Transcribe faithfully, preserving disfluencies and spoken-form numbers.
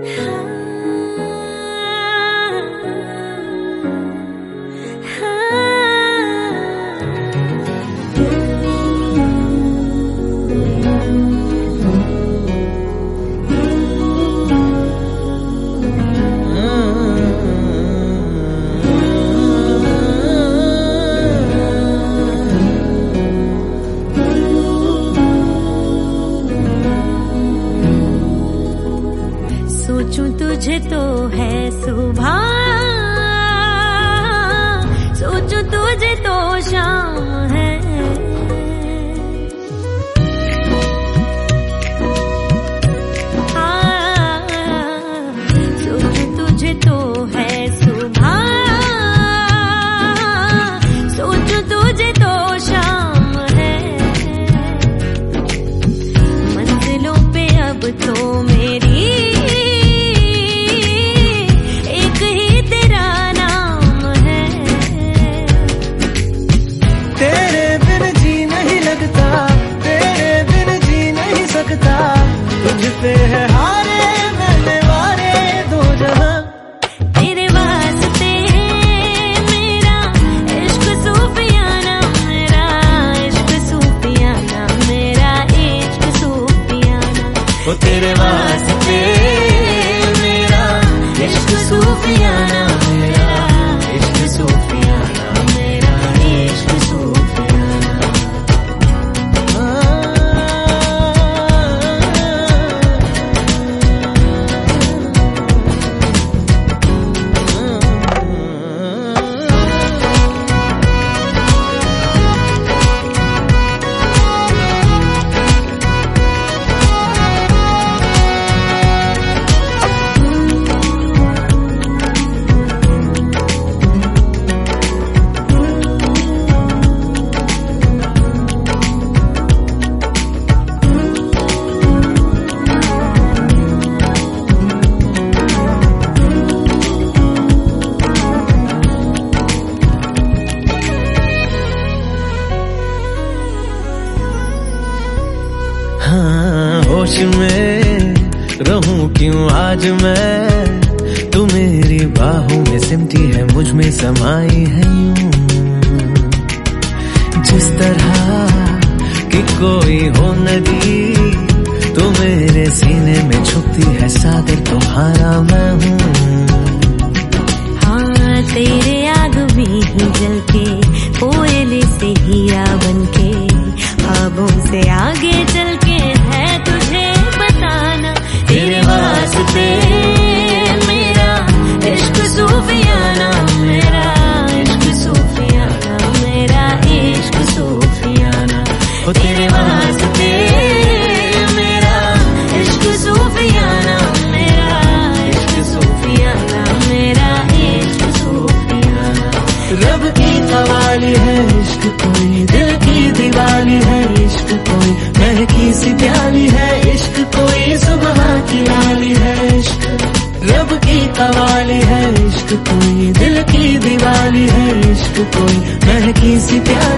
सोचूं तुझे तो है सुबह, सोचूं तुझे तो शाम है। सोचूं तुझे तो है सुबह, सोचूं तुझे तो शाम है। मंजिलों पे अब तो मेरी तुझपे है हारे मैंने वारे दो जहां। तेरे वास्ते मेरा इश्क सूफियाना, मेरा इश्क सूफियाना, मेरा इश्क सूफियाना। ओ तेरे वास्ते मेरा इश्क सूफियाना, मेरा इश्क सूफियाना, मेरा इश्क सूफियाना। हाँ, होश में रहूं क्यों आज मैं, तू मेरी बाहों में सिमटी है, मुझ में समाई है यूं। जिस तरह कि कोई हो नदी, तू मेरे सीने में छुपती है, सागर तुम्हारा मैं हूँ। हाँ, तेरे आग में ही जल के, कोयले से हीरा बनके, ख्वाबों से आगे चल के है तुझे बताना। तेरे वास्ते मेरा इश्क सूफियाना, मेरा इश्क सूफियाना, मेरा इश्क सूफियाना। ओ तेरे वास्ते मेरा इश्क सूफियाना, मेरा इश्क सूफियाना, मेरा इश्क सूफियाना। रब की कवाली है इश्क कोई, दिल की दिवाली है इश्क कोई, महकी सी प्याली है इश्क कोई, सुबह की लाली है इश्क। रब की कवाली है इश्क कोई, दिल की दिवाली है इश्क कोई, महकी सी प्याली